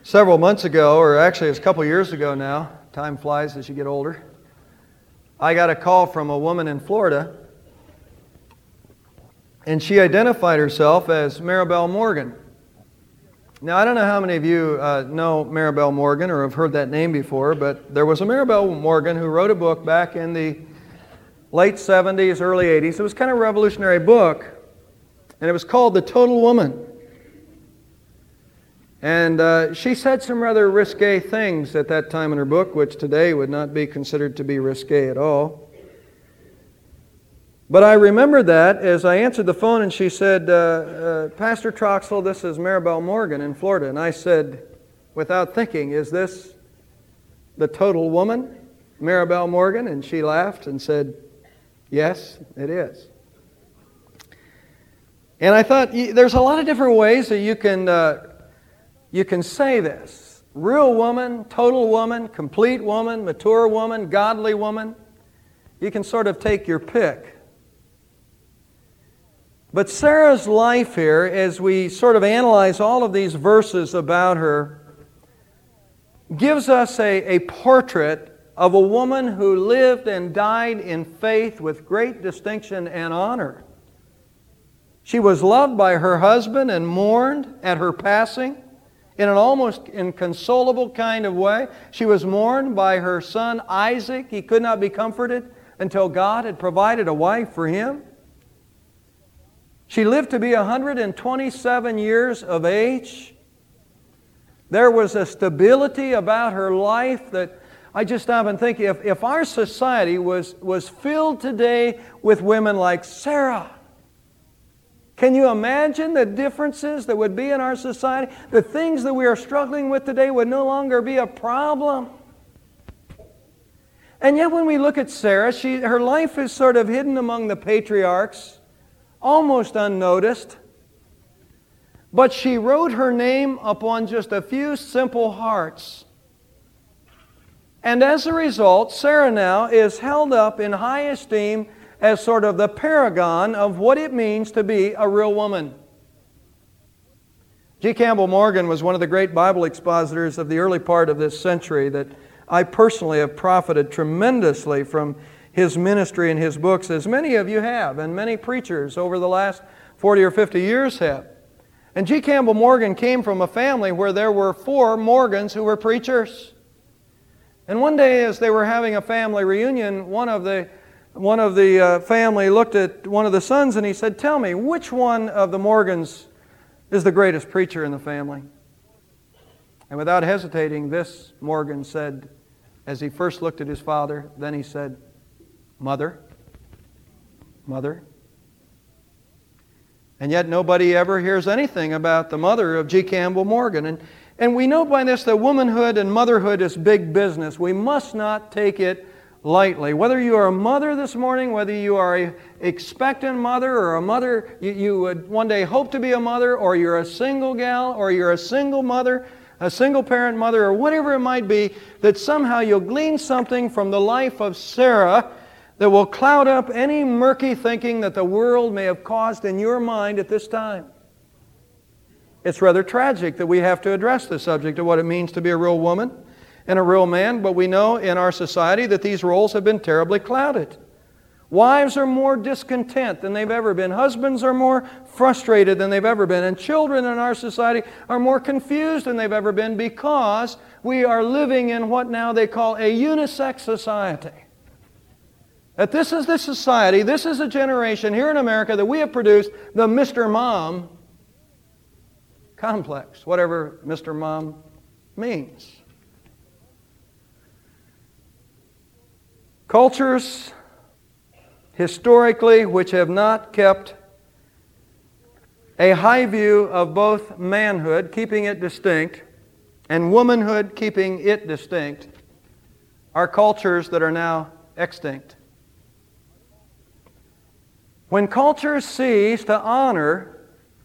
Several months ago, or actually it's a couple years ago now, time flies as you get older, I got a call from a woman in Florida, and she identified herself as Maribel Morgan. Now, I don't know how many of you know Maribel Morgan or have heard that name before, but there was a Maribel Morgan who wrote a book back in the late 70s, early 80s. It was kind of a revolutionary book, and it was called The Total Woman. And she said some rather risque things at that time in her book, which today would not be considered to be risque at all. But I remembered that as I answered the phone and she said, Pastor Troxel, this is Maribel Morgan in Florida. And I said, without thinking, is this the total woman, Maribel Morgan? And she laughed and said, yes, it is. And I thought, there's a lot of different ways that you can say this. Real woman, total woman, complete woman, mature woman, godly woman. You can sort of take your pick. But Sarah's life here, as we sort of analyze all of these verses about her, gives us a portrait of a woman who lived and died in faith with great distinction and honor. She was loved by her husband and mourned at her passing in an almost inconsolable kind of way. She was mourned by her son Isaac. He could not be comforted until God had provided a wife for him. She lived to be 127 years of age. There was a stability about her life that I just stop and think, if our society was filled today with women like Sarah, can you imagine the differences that would be in our society? The things that we are struggling with today would no longer be a problem. And yet when we look at Sarah, her life is sort of hidden among the patriarchs, almost unnoticed. But she wrote her name upon just a few simple hearts. And as a result, Sarah now is held up in high esteem as sort of the paragon of what it means to be a real woman. G. Campbell Morgan was one of the great Bible expositors of the early part of this century that I personally have profited tremendously from his ministry and his books, as many of you have, and many preachers over the last 40 or 50 years have. And G. Campbell Morgan came from a family where there were 4 Morgans who were preachers. And one day as they were having a family reunion, one of the family looked at one of the sons and he said, tell me, which one of the Morgans is the greatest preacher in the family? And without hesitating, this Morgan said, as he first looked at his father, then he said, Mother. And yet nobody ever hears anything about the mother of G. Campbell Morgan. And we know by this that womanhood and motherhood is big business. We must not take it lightly. Whether you are a mother this morning, whether you are an expectant mother or a mother, you would one day hope to be a mother, or you're a single gal, or you're a single mother, a single parent mother, or whatever it might be, that somehow you'll glean something from the life of Sarah that will cloud up any murky thinking that the world may have caused in your mind at this time. It's rather tragic that we have to address the subject of what it means to be a real woman and a real man, but we know in our society that these roles have been terribly clouded. Wives are more discontent than they've ever been. Husbands are more frustrated than they've ever been. And children in our society are more confused than they've ever been because we are living in what now they call a unisex society. That this is the society, this is a generation here in America that we have produced the Mr. Mom complex, whatever Mr. Mom means. Cultures, historically, which have not kept a high view of both manhood, keeping it distinct, and womanhood, keeping it distinct, are cultures that are now extinct. When cultures cease to honor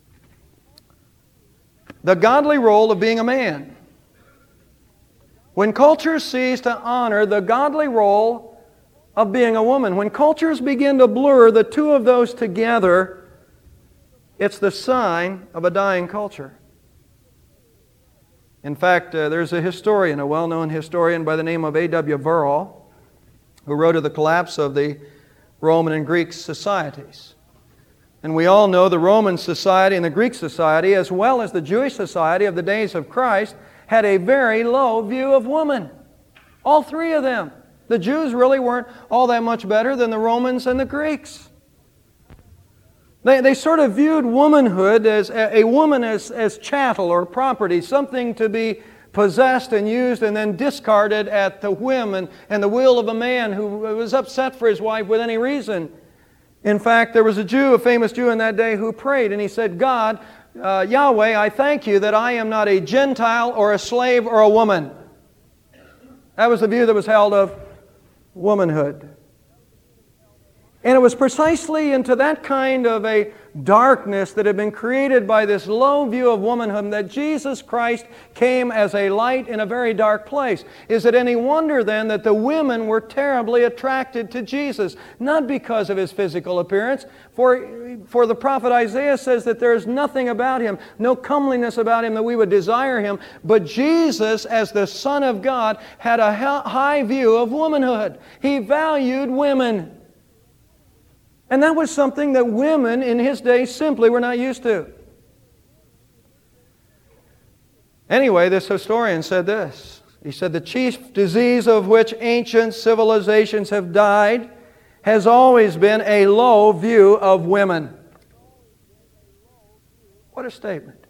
the godly role of being a man, when cultures cease to honor the godly role of being a woman, when cultures begin to blur the two of those together, it's the sign of a dying culture. In fact, there's a historian, a well-known historian by the name of A.W. Verrill, who wrote of the collapse of the Roman and Greek societies. And we all know the Roman society and the Greek society, as well as the Jewish society of the days of Christ, had a very low view of woman. All three of them. The Jews really weren't all that much better than the Romans and the Greeks. They sort of viewed womanhood as a woman as chattel or property, something to be possessed and used and then discarded at the whim and the will of a man who was upset for his wife with any reason. In fact, there was a Jew, a famous Jew in that day, who prayed and he said, God, Yahweh, I thank you that I am not a Gentile or a slave or a woman. That was the view that was held of womanhood. And it was precisely into that kind of a darkness that had been created by this low view of womanhood that Jesus Christ came as a light in a very dark place. Is it any wonder then that the women were terribly attracted to Jesus? Not because of His physical appearance, for the prophet Isaiah says that there is nothing about Him, no comeliness about Him that we would desire Him, but Jesus, as the Son of God, had a high view of womanhood. He valued women. And that was something that women in His day simply were not used to. Anyway, this historian said this. He said, the chief disease of which ancient civilizations have died has always been a low view of women. What a statement.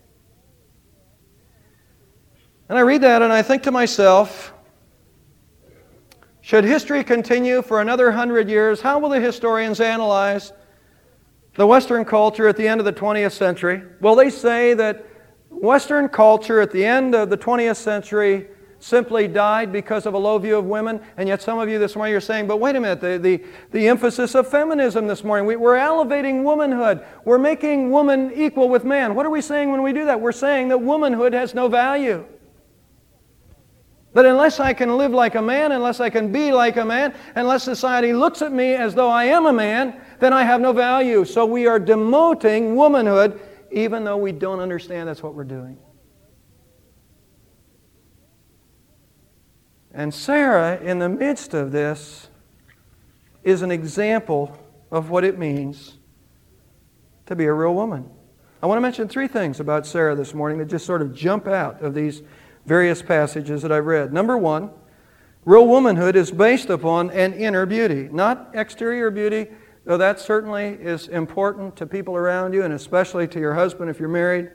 And I read that and I think to myself, should history continue for another 100 years, how will the historians analyze the Western culture at the end of the 20th century? Will they say that Western culture at the end of the 20th century simply died because of a low view of women? And yet some of you this morning are saying, but wait a minute, the emphasis of feminism this morning, we're elevating womanhood. We're making woman equal with man. What are we saying when we do that? We're saying that womanhood has no value. That unless I can live like a man, unless I can be like a man, unless society looks at me as though I am a man, then I have no value. So we are demoting womanhood, even though we don't understand that's what we're doing. And Sarah, in the midst of this, is an example of what it means to be a real woman. I want to mention three things about Sarah this morning that just sort of jump out of these various passages that I've read. Number one, real womanhood is based upon an inner beauty, not exterior beauty, though that certainly is important to people around you and especially to your husband if you're married.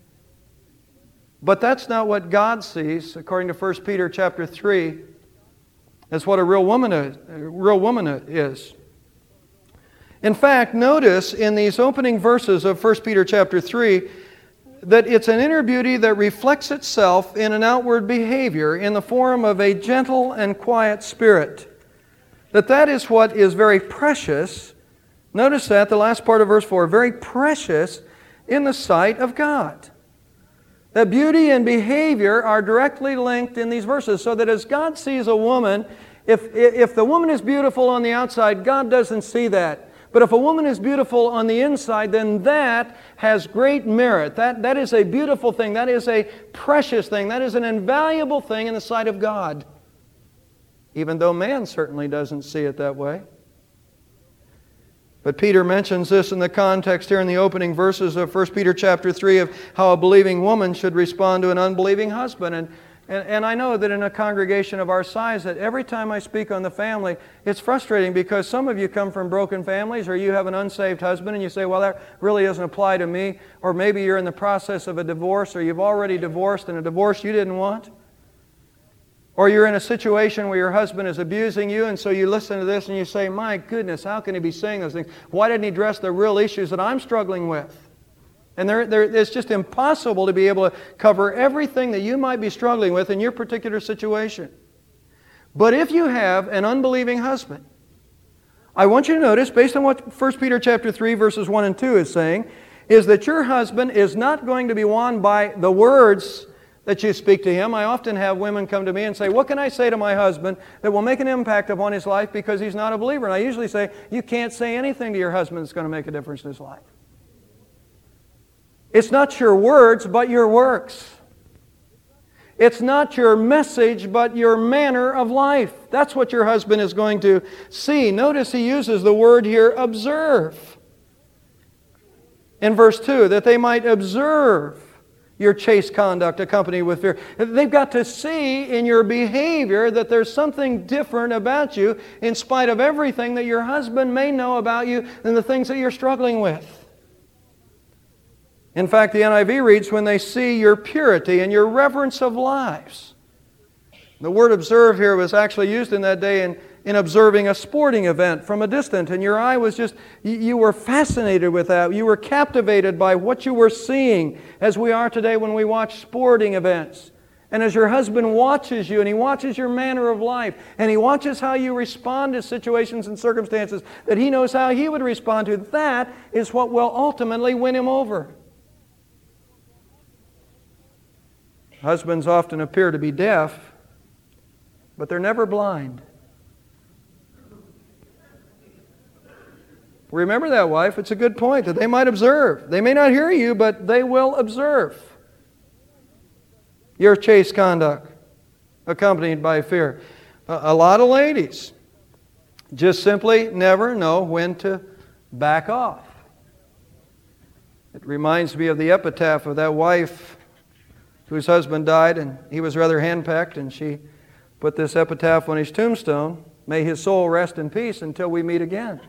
But that's not what God sees, according to 1 Peter chapter 3, as what a real woman is. In fact, notice in these opening verses of 1 Peter chapter 3 that it's an inner beauty that reflects itself in an outward behavior in the form of a gentle and quiet spirit. That is what is very precious. Notice that, the last part of verse 4, very precious in the sight of God. That beauty and behavior are directly linked in these verses, so that as God sees a woman, if the woman is beautiful on the outside, God doesn't see that. But if a woman is beautiful on the inside, then that has great merit. That is a beautiful thing. That is a precious thing. That is an invaluable thing in the sight of God. Even though man certainly doesn't see it that way. But Peter mentions this in the context here in the opening verses of 1 Peter chapter 3 of how a believing woman should respond to an unbelieving husband. And I know that in a congregation of our size that every time I speak on the family, it's frustrating because some of you come from broken families or you have an unsaved husband and you say, well, that really doesn't apply to me. Or maybe you're in the process of a divorce or you've already divorced and a divorce you didn't want. Or you're in a situation where your husband is abusing you and so you listen to this and you say, my goodness, how can he be saying those things? Why didn't he address the real issues that I'm struggling with? And it's just impossible to be able to cover everything that you might be struggling with in your particular situation. But if you have an unbelieving husband, I want you to notice, based on what 1 Peter chapter 3, verses 1 and 2 is saying, is that your husband is not going to be won by the words that you speak to him. I often have women come to me and say, what can I say to my husband that will make an impact upon his life because he's not a believer? And I usually say, you can't say anything to your husband that's going to make a difference in his life. It's not your words, but your works. It's not your message, but your manner of life. That's what your husband is going to see. Notice he uses the word here, observe. In verse 2, that they might observe your chaste conduct accompanied with fear. They've got to see in your behavior that there's something different about you in spite of everything that your husband may know about you and the things that you're struggling with. In fact, the NIV reads, when they see your purity and your reverence of lives. The word observe here was actually used in that day in observing a sporting event from a distance. And your eye was just, you were fascinated with that. You were captivated by what you were seeing, as we are today when we watch sporting events. And as your husband watches you, and he watches your manner of life, and he watches how you respond to situations and circumstances that he knows how he would respond to, that is what will ultimately win him over. Husbands often appear to be deaf, but they're never blind. Remember that, wife. It's a good point that they might observe. They may not hear you, but they will observe your chaste conduct accompanied by fear. A lot of ladies just simply never know when to back off. It reminds me of the epitaph of that wife whose husband died, and he was rather henpecked, and she put this epitaph on his tombstone, "May his soul rest in peace until we meet again."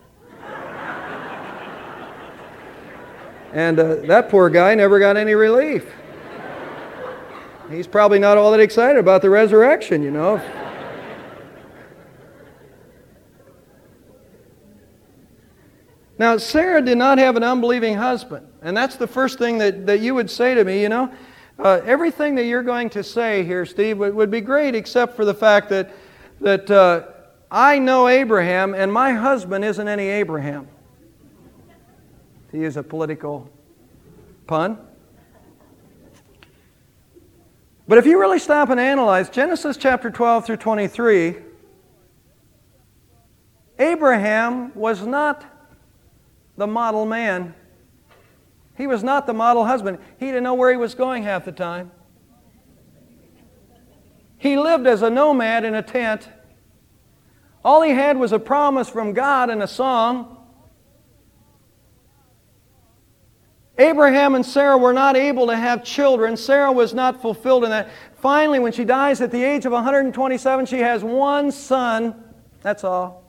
And that poor guy never got any relief. He's probably not all that excited about the resurrection, you know. Now, Sarah did not have an unbelieving husband. And that's the first thing that you would say to me, you know. Everything that you're going to say here, Steve, would be great except for the fact that I know Abraham and my husband isn't any Abraham. To use a political pun. But if you really stop and analyze Genesis chapter 12 through 23, Abraham was not the model man. He was not the model husband. He didn't know where he was going half the time. He lived as a nomad in a tent. All he had was a promise from God and a song. Abraham and Sarah were not able to have children. Sarah was not fulfilled in that. Finally, when she dies at the age of 127, she has one son. That's all.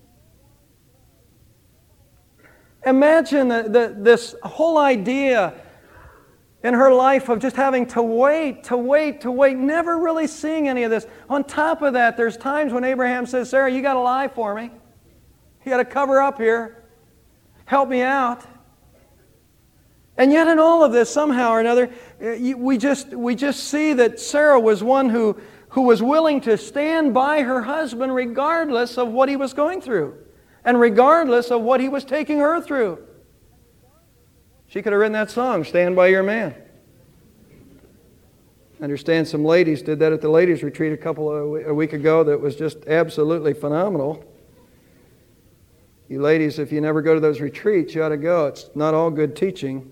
Imagine this whole idea in her life of just having to wait, never really seeing any of this. On top of that, there's times when Abraham says, "Sarah, you got to lie for me. You got to cover up here. Help me out." And yet in all of this, somehow or another, we just see that Sarah was one who was willing to stand by her husband regardless of what he was going through and regardless of what he was taking her through. She could have written that song, "Stand by Your Man." I understand some ladies did that at the ladies' retreat a week ago that was just absolutely phenomenal. You ladies, if you never go to those retreats, you ought to go. It's not all good teaching.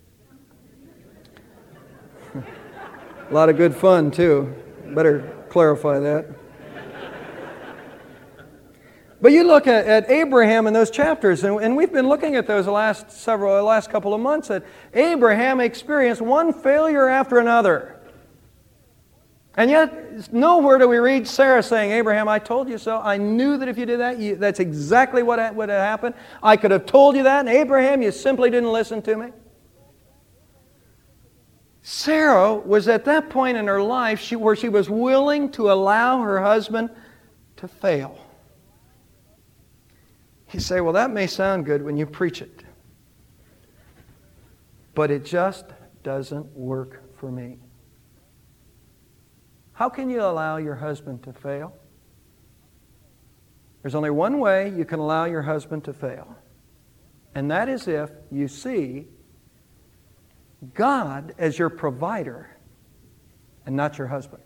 A lot of good fun, too. Better clarify that. But you look at Abraham in those chapters, and we've been looking at those the last couple of months, that Abraham experienced one failure after another. And yet, nowhere do we read Sarah saying, "Abraham, I told you so. I knew that if you did that, that's exactly what would have happened. I could have told you that, and Abraham, you simply didn't listen to me." Sarah was at that point in her life where she was willing to allow her husband to fail. You say, "Well, that may sound good when you preach it, but it just doesn't work for me." How can you allow your husband to fail? There's only one way you can allow your husband to fail, and that is if you see God as your provider and not your husband.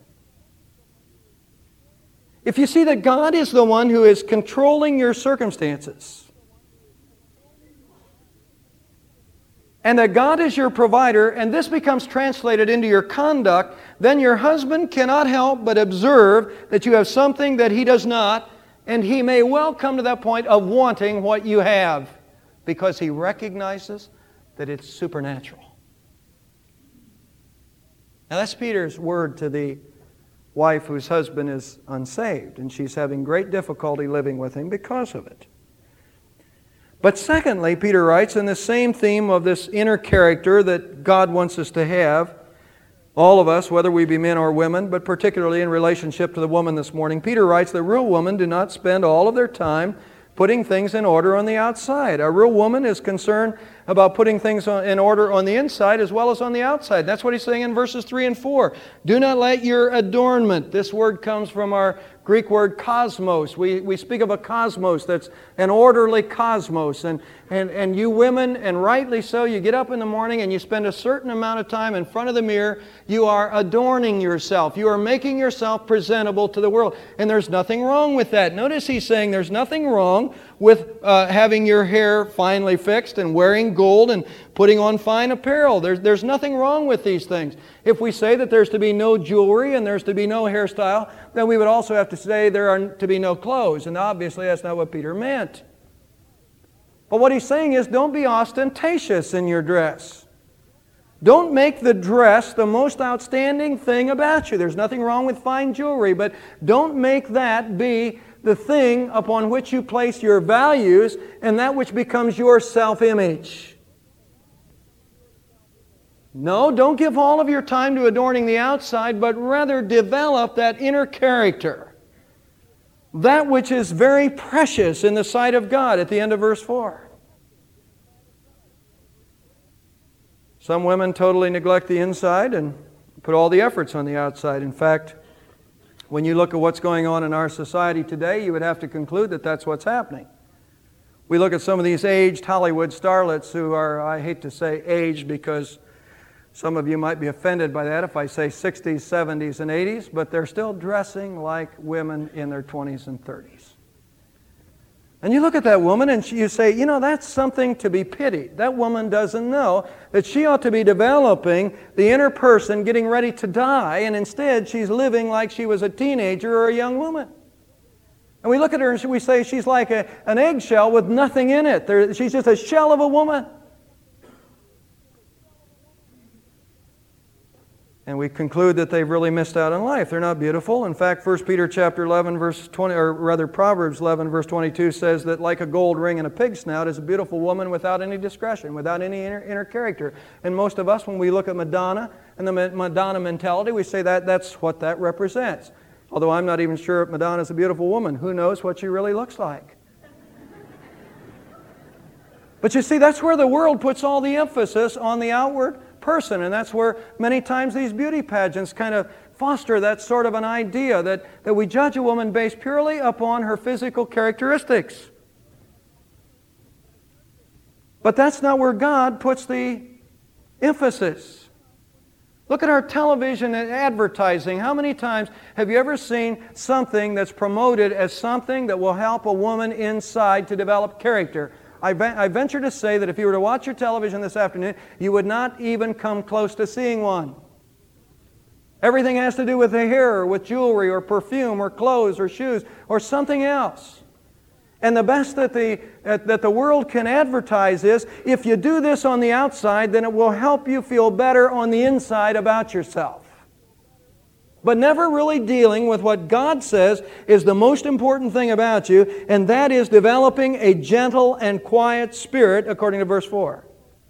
If you see that God is the one who is controlling your circumstances and that God is your provider, and this becomes translated into your conduct, then your husband cannot help but observe that you have something that he does not, and he may well come to that point of wanting what you have because he recognizes that it's supernatural. Now that's Peter's word to the wife whose husband is unsaved, and she's having great difficulty living with him because of it. But secondly, Peter writes, in the same theme of this inner character that God wants us to have, all of us, whether we be men or women, but particularly in relationship to the woman this morning, Peter writes that real women do not spend all of their time putting things in order on the outside. A real woman is concerned about putting things in order on the inside as well as on the outside. That's what he's saying in verses 3 and 4. Do not let your adornment, this word comes from our Greek word cosmos. We speak of a cosmos that's an orderly cosmos. And you women, and rightly so, you get up in the morning and you spend a certain amount of time in front of the mirror. You are adorning yourself. You are making yourself presentable to the world. And there's nothing wrong with that. Notice he's saying there's nothing wrong with having your hair finely fixed and wearing gold and putting on fine apparel. There's nothing wrong with these things. If we say that there's to be no jewelry and there's to be no hairstyle, then we would also have to say there are to be no clothes. And obviously that's not what Peter meant. But what he's saying is don't be ostentatious in your dress. Don't make the dress the most outstanding thing about you. There's nothing wrong with fine jewelry, but don't make that be the thing upon which you place your values and that which becomes your self-image. No, don't give all of your time to adorning the outside, but rather develop that inner character. That which is very precious in the sight of God at the end of verse 4. Some women totally neglect the inside and put all the efforts on the outside. In fact, when you look at what's going on in our society today, you would have to conclude that that's what's happening. We look at some of these aged Hollywood starlets who are, I hate to say aged because some of you might be offended by that if I say 60s, 70s, and 80s, but they're still dressing like women in their 20s and 30s. And you look at that woman and you say, you know, that's something to be pitied. That woman doesn't know that she ought to be developing the inner person, getting ready to die, and instead she's living like she was a teenager or a young woman. And we look at her and we say she's like an eggshell with nothing in it. She's just a shell of a woman. And we conclude that they've really missed out on life. They're not beautiful. In fact, 1 Peter chapter 11, verse 20, or rather Proverbs 11, verse 22 says that like a gold ring in a pig's snout is a beautiful woman without any discretion, without any inner character. And most of us, when we look at Madonna and the Madonna mentality, we say that that's what that represents. Although I'm not even sure if Madonna's a beautiful woman. Who knows what she really looks like? But you see, that's where the world puts all the emphasis on the outward person, and that's where many times these beauty pageants kind of foster that sort of an idea that we judge a woman based purely upon her physical characteristics. But that's not where God puts the emphasis. Look at our television and advertising. How many times have you ever seen something that's promoted as something that will help a woman inside to develop character? I venture to say that if you were to watch your television this afternoon, you would not even come close to seeing one. Everything has to do with the hair, or with jewelry, or perfume, or clothes, or shoes, or something else. And the best that the world can advertise is, if you do this on the outside, then it will help you feel better on the inside about yourself. But never really dealing with what God says is the most important thing about you, and that is developing a gentle and quiet spirit, according to verse 4.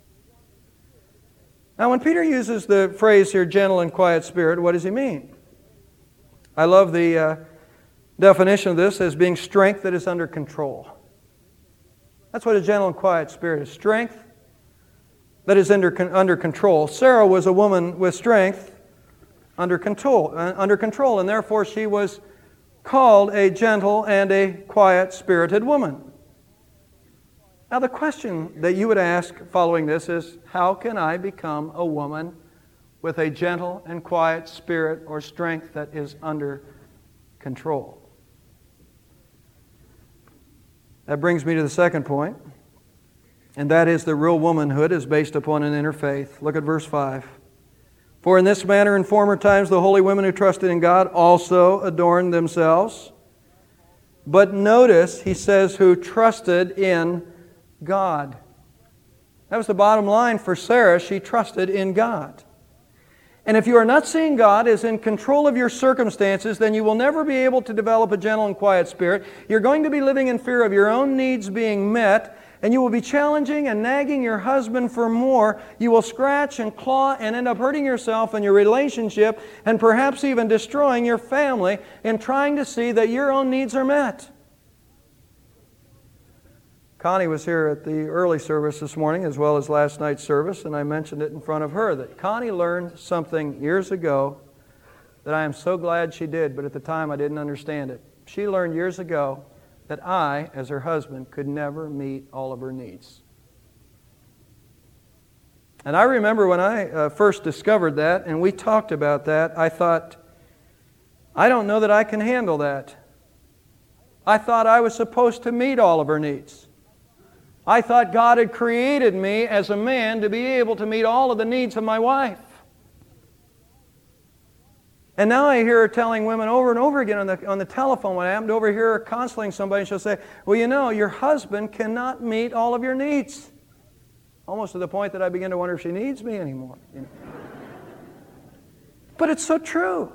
Now, when Peter uses the phrase here, gentle and quiet spirit, what does he mean? I love the definition of this as being strength that is under control. That's what a gentle and quiet spirit is. Strength that is under control. Sarah was a woman with strength under control, and therefore she was called a gentle and a quiet-spirited woman. Now the question that you would ask following this is, how can I become a woman with a gentle and quiet spirit or strength that is under control? That brings me to the second point. And that is, the real womanhood is based upon an inner faith. Look at verse 5. For in this manner in former times the holy women who trusted in God also adorned themselves. But notice, he says, who trusted in God. That was the bottom line for Sarah. She trusted in God. And if you are not seeing God as in control of your circumstances, then you will never be able to develop a gentle and quiet spirit. You're going to be living in fear of your own needs being met, and you will be challenging and nagging your husband for more. You will scratch and claw and end up hurting yourself and your relationship, and perhaps even destroying your family in trying to see that your own needs are met. Connie was here at the early service this morning as well as last night's service, and I mentioned it in front of her that Connie learned something years ago that I am so glad she did, but at the time I didn't understand it. She learned years ago that I, as her husband, could never meet all of her needs. And I remember when I first discovered that, and we talked about that, I thought, I don't know that I can handle that. I thought I was supposed to meet all of her needs. I thought God had created me as a man to be able to meet all of the needs of my wife. And now I hear her telling women over and over again on the telephone, when I happen to overhear her counseling somebody, she'll say, well, you know, your husband cannot meet all of your needs. Almost to the point that I begin to wonder if she needs me anymore. You know? But it's so true.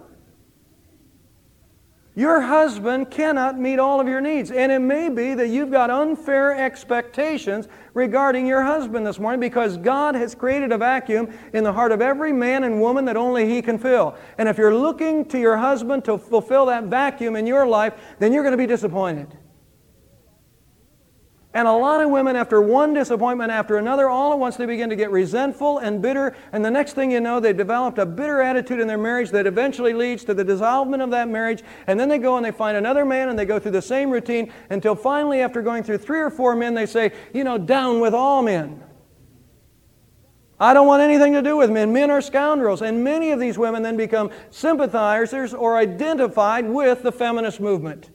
Your husband cannot meet all of your needs. And it may be that you've got unfair expectations regarding your husband this morning, because God has created a vacuum in the heart of every man and woman that only He can fill. And if you're looking to your husband to fulfill that vacuum in your life, then you're going to be disappointed. And a lot of women, after one disappointment after another, all at once they begin to get resentful and bitter, and the next thing you know, they've developed a bitter attitude in their marriage that eventually leads to the dissolvement of that marriage, and then they go and they find another man and they go through the same routine until finally, after going through 3 or 4 men, they say, you know, down with all men. I don't want anything to do with men. Men are scoundrels. And many of these women then become sympathizers or identified with the feminist movement,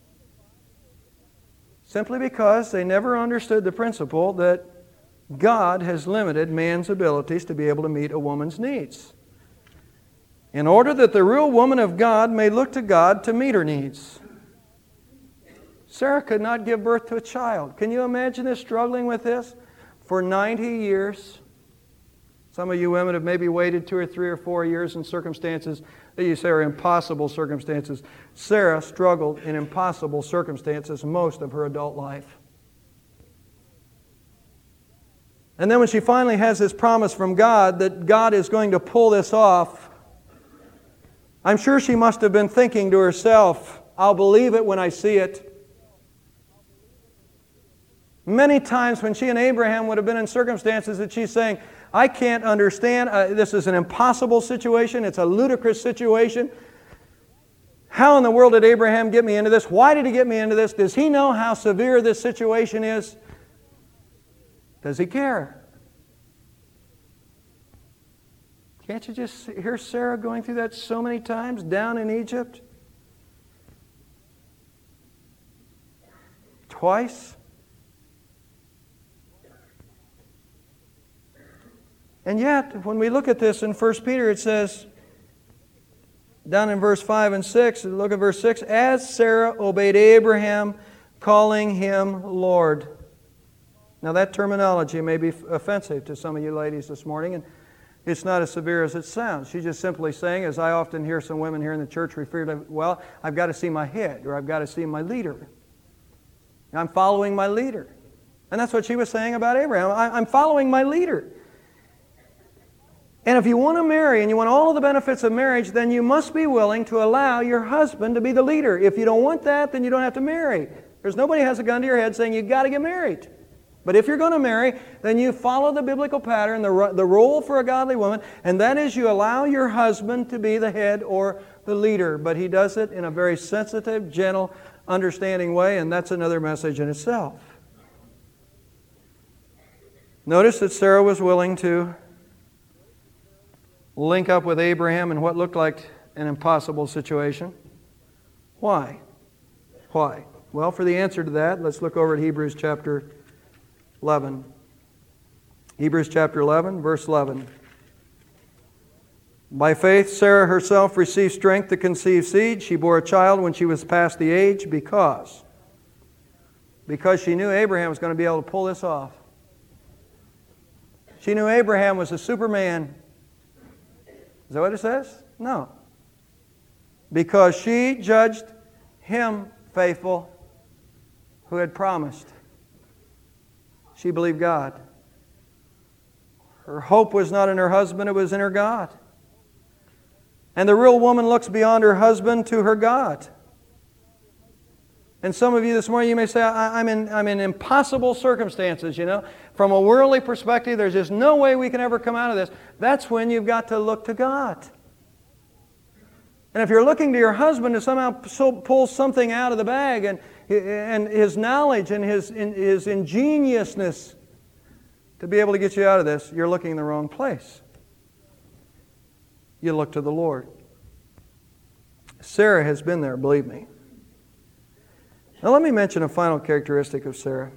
simply because they never understood the principle that God has limited man's abilities to be able to meet a woman's needs, in order that the real woman of God may look to God to meet her needs. Sarah could not give birth to a child. Can you imagine this, struggling with this for 90 years? Some of you women have maybe waited 2 or 3 or 4 years in circumstances that you say are impossible circumstances. Sarah struggled in impossible circumstances most of her adult life. And then when she finally has this promise from God that God is going to pull this off, I'm sure she must have been thinking to herself, I'll believe it when I see it. Many times when she and Abraham would have been in circumstances that she's saying, I can't understand. This is an impossible situation. It's a ludicrous situation. How in the world did Abraham get me into this? Why did he get me into this? Does he know how severe this situation is? Does he care? Can't you just hear Sarah going through that so many times down in Egypt? Twice? And yet, when we look at this in 1 Peter, it says, down in verse 5 and 6, look at verse 6, as Sarah obeyed Abraham, calling him Lord. Now that terminology may be offensive to some of you ladies this morning, and it's not as severe as it sounds. She's just simply saying, as I often hear some women here in the church refer to, well, I've got to see my head, or I've got to see my leader. I'm following my leader. And that's what she was saying about Abraham. I'm following my leader. And if you want to marry and you want all of the benefits of marriage, then you must be willing to allow your husband to be the leader. If you don't want that, then you don't have to marry. There's nobody has a gun to your head saying you've got to get married. But if you're going to marry, then you follow the biblical pattern, the role for a godly woman, and that is you allow your husband to be the head or the leader. But he does it in a very sensitive, gentle, understanding way, and that's another message in itself. Notice that Sarah was willing to link up with Abraham in what looked like an impossible situation. Why? Why? Well, for the answer to that, let's look over at Hebrews chapter 11. Hebrews chapter 11, verse 11. By faith, Sarah herself received strength to conceive seed. She bore a child when she was past the age because she knew Abraham was going to be able to pull this off. She knew Abraham was a superman. Is that what it says? No. Because she judged him faithful who had promised. She believed God. Her hope was not in her husband, it was in her God. And the real woman looks beyond her husband to her God. And some of you this morning, you may say, I'm in impossible circumstances, you know. From a worldly perspective, there's just no way we can ever come out of this. That's when you've got to look to God. And if you're looking to your husband to somehow pull something out of the bag and his knowledge and his ingeniousness to be able to get you out of this, you're looking in the wrong place. You look to the Lord. Sarah has been there, believe me. Now let me mention a final characteristic of Sarah.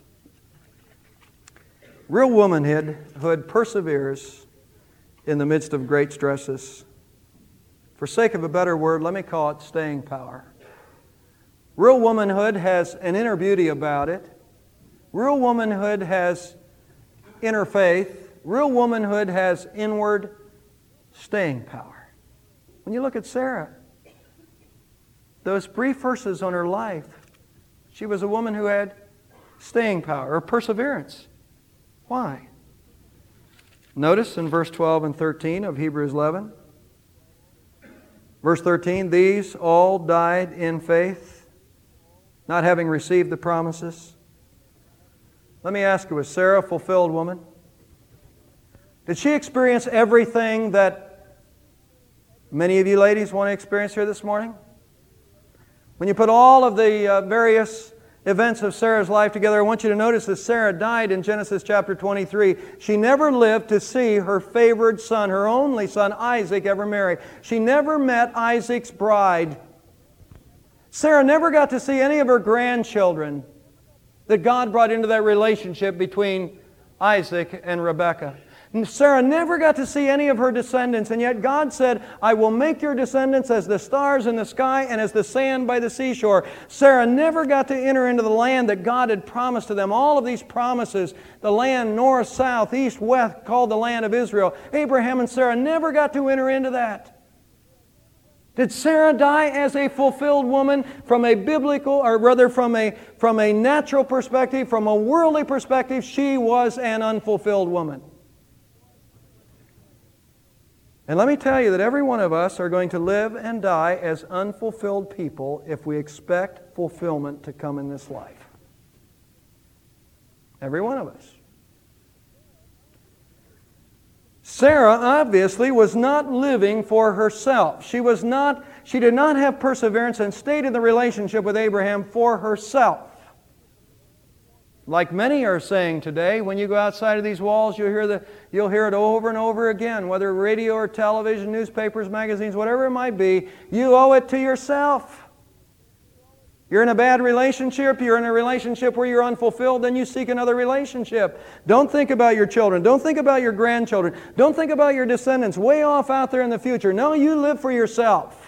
Real womanhood perseveres in the midst of great stresses. For sake of a better word, let me call it staying power. Real womanhood has an inner beauty about it. Real womanhood has inner faith. Real womanhood has inward staying power. When you look at Sarah, those brief verses on her life, she was a woman who had staying power or perseverance. Why? Notice in verse 12 and 13 of Hebrews 11. Verse 13, these all died in faith, not having received the promises. Let me ask you, was Sarah a fulfilled woman? Did she experience everything that many of you ladies want to experience here this morning? When you put all of the various events of Sarah's life together, I want you to notice that Sarah died in Genesis chapter 23. She never lived to see her favored son, her only son, Isaac, ever marry. She never met Isaac's bride. Sarah never got to see any of her grandchildren that God brought into that relationship between Isaac and Rebekah. Sarah never got to see any of her descendants, and yet God said, I will make your descendants as the stars in the sky and as the sand by the seashore. Sarah never got to enter into the land that God had promised to them. All of these promises, the land north, south, east, west, called the land of Israel. Abraham and Sarah never got to enter into that. Did Sarah die as a fulfilled woman from a biblical, or rather from a natural perspective, from a worldly perspective? She was an unfulfilled woman. And let me tell you that every one of us are going to live and die as unfulfilled people if we expect fulfillment to come in this life. Every one of us. Sarah obviously was not living for herself. She did not have perseverance and stayed in the relationship with Abraham for herself. Like many are saying today, when you go outside of these walls, you'll hear it over and over again, whether radio or television, newspapers, magazines, whatever it might be, you owe it to yourself. You're in a bad relationship, you're in a relationship where you're unfulfilled, then you seek another relationship. Don't think about your children. Don't think about your grandchildren. Don't think about your descendants way off out there in the future. No, you live for yourself.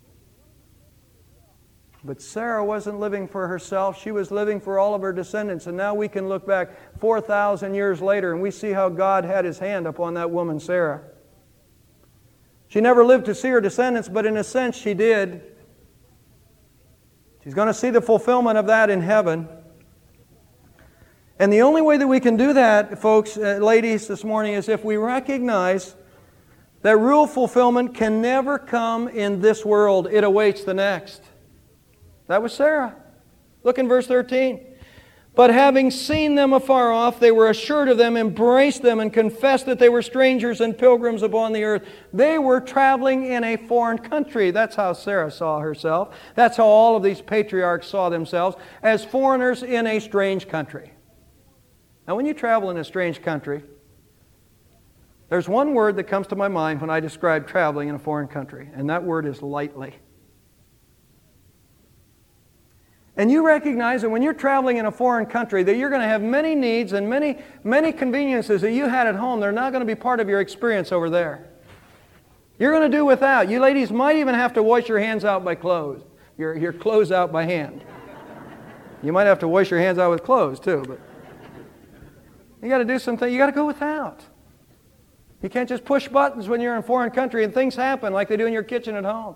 But Sarah wasn't living for herself. She was living for all of her descendants. And now we can look back 4,000 years later and we see how God had His hand upon that woman, Sarah. She never lived to see her descendants, but in a sense she did. She's going to see the fulfillment of that in heaven. And the only way that we can do that, folks, ladies, this morning, is if we recognize that real fulfillment can never come in this world. It awaits the next. That was Sarah. Look in verse 13. But having seen them afar off, they were assured of them, embraced them, and confessed that they were strangers and pilgrims upon the earth. They were traveling in a foreign country. That's how Sarah saw herself. That's how all of these patriarchs saw themselves, as foreigners in a strange country. Now, when you travel in a strange country, there's one word that comes to my mind when I describe traveling in a foreign country, and that word is lightly. And you recognize that when you're traveling in a foreign country that you're going to have many needs and many conveniences that you had at home. They're not going to be part of your experience over there. You're going to do without. You ladies might even have to wash your hands out by clothes. Your clothes out by hand. You might have to wash your hands out with clothes too, but you got to do something. You got to go without. You can't just push buttons when you're in a foreign country and things happen like they do in your kitchen at home.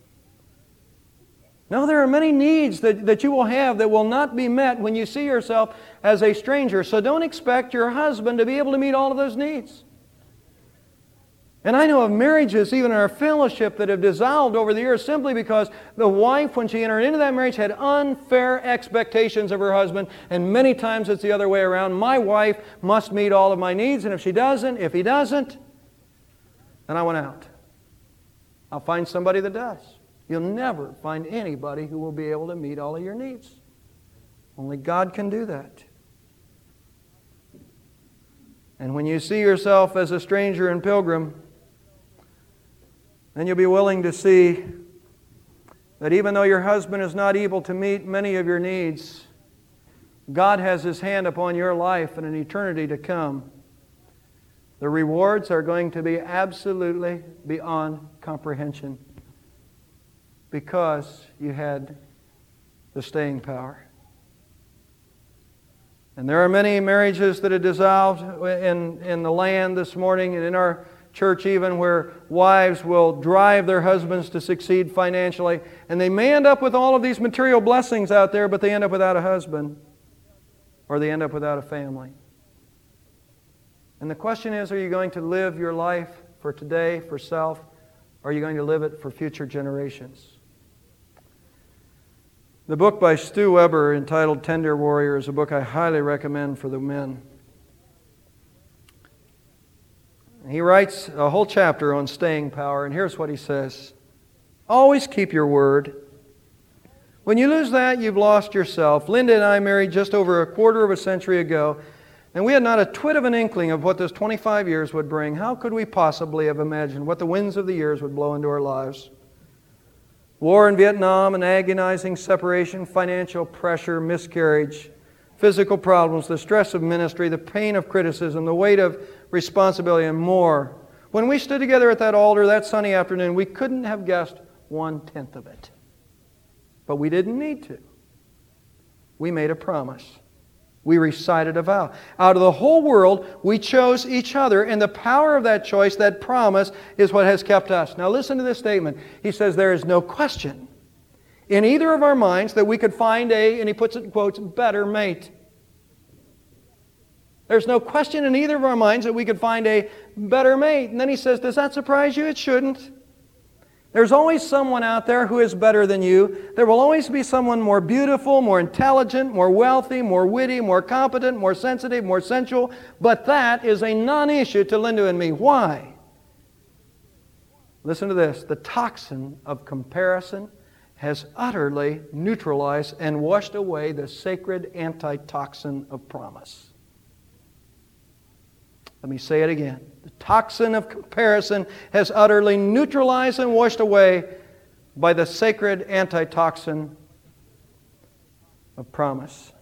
No, there are many needs that you will have that will not be met when you see yourself as a stranger. So don't expect your husband to be able to meet all of those needs. And I know of marriages, even in our fellowship, that have dissolved over the years simply because the wife, when she entered into that marriage, had unfair expectations of her husband. And many times it's the other way around. My wife must meet all of my needs, and if he doesn't, then I want out. I'll find somebody that does. You'll never find anybody who will be able to meet all of your needs. Only God can do that. And when you see yourself as a stranger and pilgrim, then you'll be willing to see that even though your husband is not able to meet many of your needs, God has His hand upon your life in an eternity to come. The rewards are going to be absolutely beyond comprehension because you had the staying power. And there are many marriages that have dissolved in the land this morning and in our church even, where wives will drive their husbands to succeed financially, and they may end up with all of these material blessings out there, but they end up without a husband, or they end up without a family. And the question is, are you going to live your life for today, for self, or are you going to live it for future generations? The book by Stu Weber entitled Tender Warrior is a book I highly recommend for the men. He writes a whole chapter on staying power, and here's what he says. Always keep your word. When you lose that, you've lost yourself. Linda and I married just over a quarter of a century ago, and we had not a twit of an inkling of what this 25 years would bring. How could we possibly have imagined what the winds of the years would blow into our lives? War in Vietnam, an agonizing separation, financial pressure, miscarriage, physical problems, the stress of ministry, the pain of criticism, the weight of responsibility, and more. When we stood together at that altar that sunny afternoon, we couldn't have guessed 1/10 of it. But we didn't need to. We made a promise. We recited a vow. Out of the whole world, we chose each other, and the power of that choice, that promise, is what has kept us. Now listen to this statement. He says, there is no question in either of our minds that we could find and he puts it in quotes, better mate. There's no question in either of our minds that we could find a better mate. And then he says, does that surprise you? It shouldn't. There's always someone out there who is better than you. There will always be someone more beautiful, more intelligent, more wealthy, more witty, more competent, more sensitive, more sensual. But that is a non-issue to Linda and me. Why? Listen to this. The toxin of comparison has utterly neutralized and washed away the sacred antitoxin of promise. Let me say it again. The toxin of comparison has utterly neutralized and washed away by the sacred antitoxin of promise.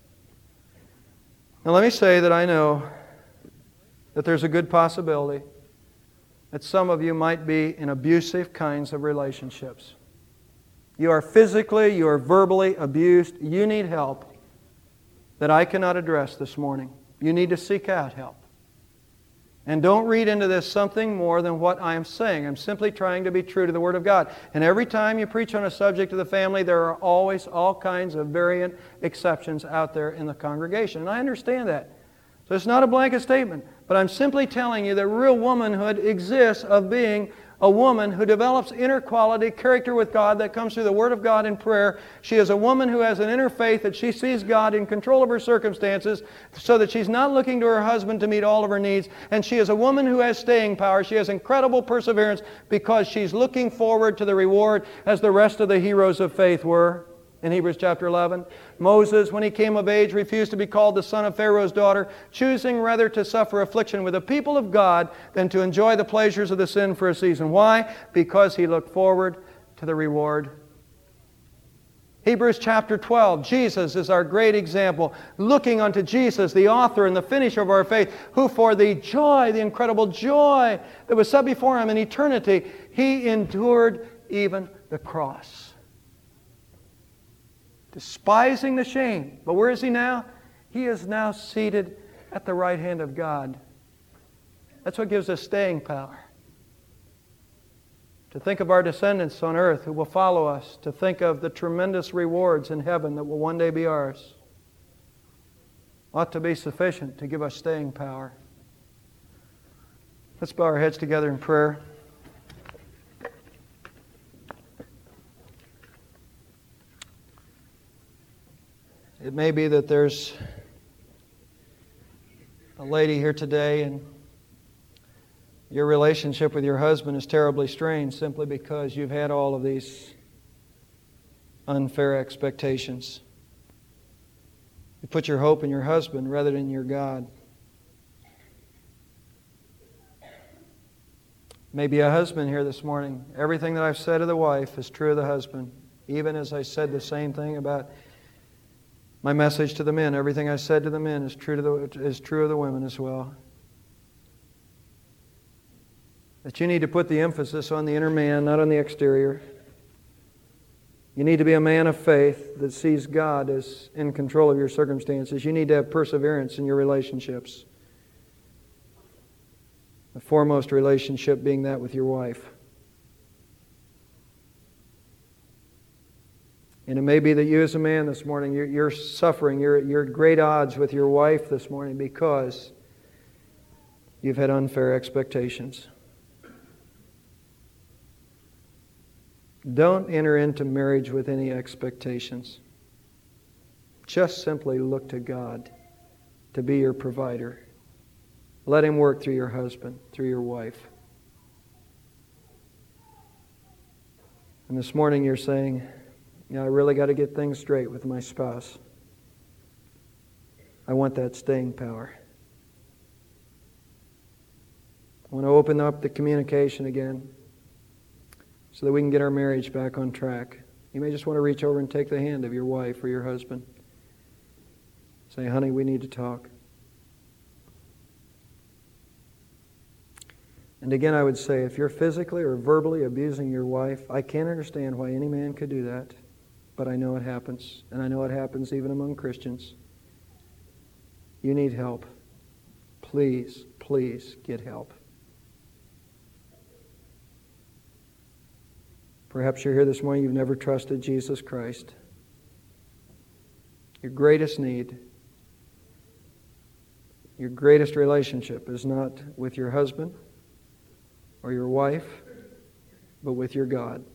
Now let me say that I know that there's a good possibility that some of you might be in abusive kinds of relationships. You are physically, you are verbally abused. You need help that I cannot address this morning. You need to seek out help. And don't read into this something more than what I am saying. I'm simply trying to be true to the Word of God. And every time you preach on a subject of the family, there are always all kinds of variant exceptions out there in the congregation. And I understand that. So it's not a blanket statement. But I'm simply telling you that real womanhood exists of being a woman who develops inner quality, character with God that comes through the Word of God in prayer. She is a woman who has an inner faith that she sees God in control of her circumstances so that she's not looking to her husband to meet all of her needs. And she is a woman who has staying power. She has incredible perseverance because she's looking forward to the reward as the rest of the heroes of faith were. In Hebrews chapter 11, Moses, when he came of age, refused to be called the son of Pharaoh's daughter, choosing rather to suffer affliction with the people of God than to enjoy the pleasures of the sin for a season. Why? Because he looked forward to the reward Hebrews chapter 12, Jesus is our great example. Looking unto Jesus, the author and the finisher of our faith, who for the joy, the incredible joy that was set before Him in eternity, He endured even the cross. Despising the shame. But where is He now? He is now seated at the right hand of God. That's what gives us staying power. To think of our descendants on earth who will follow us, to think of the tremendous rewards in heaven that will one day be ours, ought to be sufficient to give us staying power. Let's bow our heads together in prayer. It may be that there's a lady here today and your relationship with your husband is terribly strained simply because you've had all of these unfair expectations. You put your hope in your husband rather than your God. Maybe a husband here this morning. Everything that I've said of the wife is true of the husband. Even as I said the same thing about my message to the men. Everything I said to the men is true of the women as well. That you need to put the emphasis on the inner man, not on the exterior. You need to be a man of faith that sees God as in control of your circumstances. You need to have perseverance in your relationships. The foremost relationship being that with your wife. And it may be that you as a man this morning, you're suffering, you're at great odds with your wife this morning because you've had unfair expectations. Don't enter into marriage with any expectations. Just simply look to God to be your provider. Let Him work through your husband, through your wife. And this morning you're saying, I really got to get things straight with my spouse. I want that staying power. I want to open up the communication again so that we can get our marriage back on track. You may just want to reach over and take the hand of your wife or your husband. Say, honey, we need to talk. And again, I would say, if you're physically or verbally abusing your wife, I can't understand why any man could do that, but I know it happens, and I know it happens even among Christians. You need help. Please, please get help. Perhaps you're here this morning, you've never trusted Jesus Christ. Your greatest need, your greatest relationship is not with your husband or your wife, but with your God.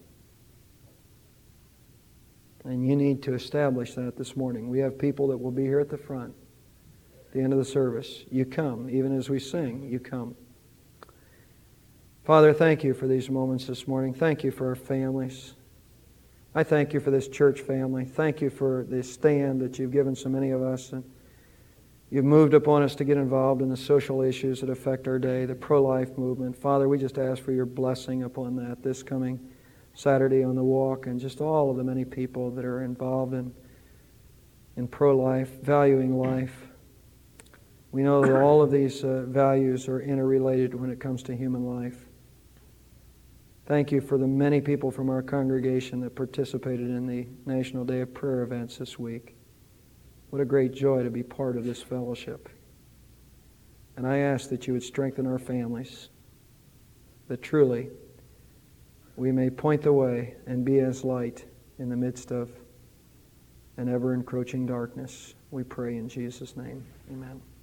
And you need to establish that this morning. We have people that will be here at the front at the end of the service. You come. Even as we sing, you come. Father, thank you for these moments this morning. Thank you for our families. I thank you for this church family. Thank you for the stand that you've given so many of us. And you've moved upon us to get involved in the social issues that affect our day, the pro-life movement. Father, we just ask for your blessing upon that this coming Saturday on the walk, and just all of the many people that are involved in pro-life, valuing life. We know that all of these values are interrelated when it comes to human life. Thank you for the many people from our congregation that participated in the National Day of Prayer events this week. What a great joy to be part of this fellowship. And I ask that you would strengthen our families, that truly we may point the way and be as light in the midst of an ever-encroaching darkness. We pray in Jesus' name. Amen.